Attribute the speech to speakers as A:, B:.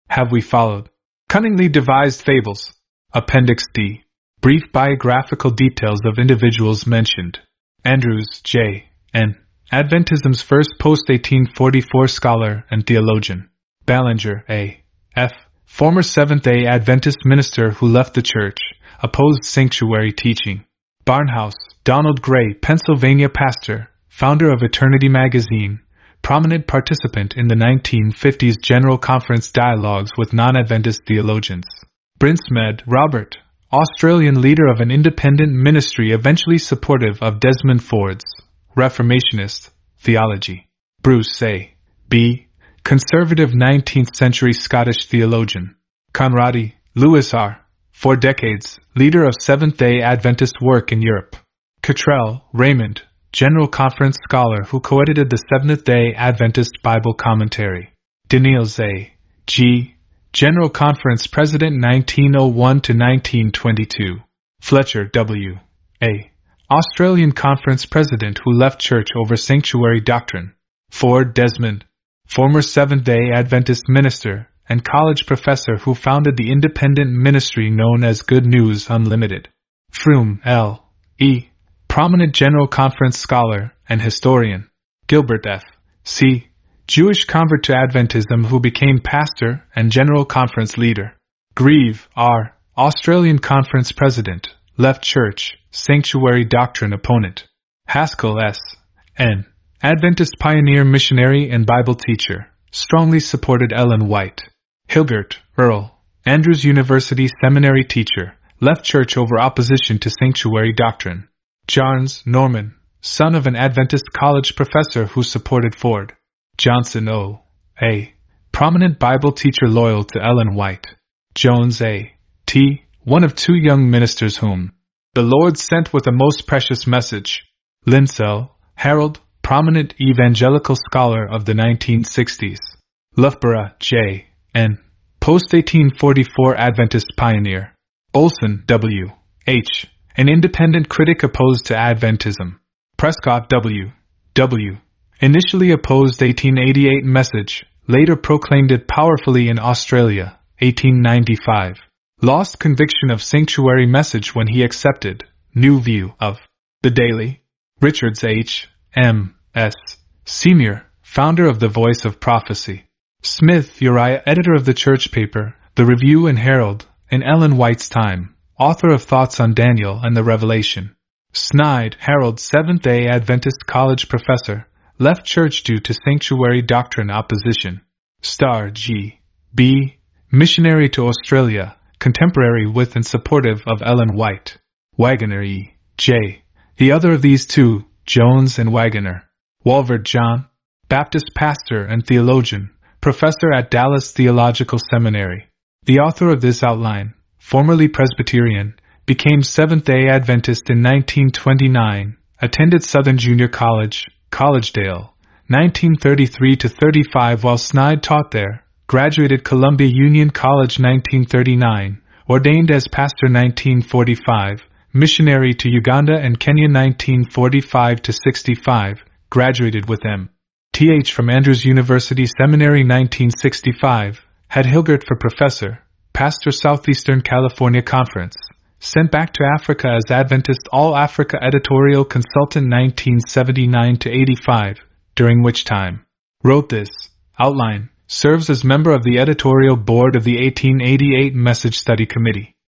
A: Have we followed? Cunningly devised fables. Appendix D. Brief biographical details of individuals mentioned. Andrews, J. N. Adventism's first post-1844 scholar and theologian. Ballinger, A. F. Former Seventh-day Adventist minister who left the church, opposed sanctuary teaching. Barnhouse, Donald Gray, Pennsylvania pastor, founder of Eternity magazine, prominent participant in the 1950s General Conference dialogues with non-Adventist theologians. Brinsmed, Robert, Australian leader of an independent ministry eventually supportive of Desmond Ford's Reformationist theology. Bruce A. B., conservative 19th century Scottish theologian. Conradi, Lewis R., for decades, leader of Seventh-day Adventist work in Europe. Cottrell, Raymond, General Conference scholar who co-edited the Seventh-day Adventist Bible Commentary. Daniels A. G., General Conference President 1901 to 1922. Fletcher W. A., Australian Conference President who left church over sanctuary doctrine. Ford Desmond, former Seventh-day Adventist minister and college professor who founded the independent ministry known as Good News Unlimited. Froome L. E., prominent General Conference scholar and historian. Gilbert F. C., Jewish convert to Adventism who became pastor and General Conference leader. Grieve R., Australian Conference president, left church, sanctuary doctrine opponent. Haskell S. N., Adventist pioneer, missionary, and Bible teacher, strongly supported Ellen White. Hilgert, Earl, Andrews University seminary teacher, left church over opposition to sanctuary doctrine. Jarnes, Norman, son of an Adventist college professor who supported Ford. Johnson O. A., prominent Bible teacher loyal to Ellen White. Jones A. T., one of two young ministers whom the Lord sent with a most precious message. Linsell, Harold, prominent evangelical scholar of the 1960s. Loughborough, J. N., post-1844 Adventist pioneer. Olson, W. H., an independent critic opposed to Adventism. Prescott, W. W., initially opposed 1888 message, later proclaimed it powerfully in Australia, 1895. Lost conviction of sanctuary message when he accepted New View of the Daily. Richards H. M. S. Senior, founder of the Voice of Prophecy. Smith Uriah, editor of the church paper, The Review and Herald, in Ellen White's time, author of Thoughts on Daniel and the Revelation. Snide Harold, Seventh-day Adventist college professor, left church due to sanctuary doctrine opposition. Starr G. B., missionary to Australia, contemporary with and supportive of Ellen White. Wagoner E. J., the other of these two, Jones and Wagoner. Walvard John, Baptist pastor and theologian, professor at Dallas Theological Seminary. The author of this outline, formerly Presbyterian, became Seventh-day Adventist in 1929, attended Southern Junior College, Collegedale, 1933 to 35 while Snide taught there, graduated Columbia Union College 1939, ordained as pastor 1945, missionary to Uganda and Kenya 1945 to 65, graduated with M.Th. from Andrews University Seminary 1965, had Hilgert for professor, pastor Southeastern California Conference, sent back to Africa as Adventist All-Africa editorial consultant 1979 to 85, during which time wrote this outline, serves as member of the editorial board of the 1888 Message Study Committee.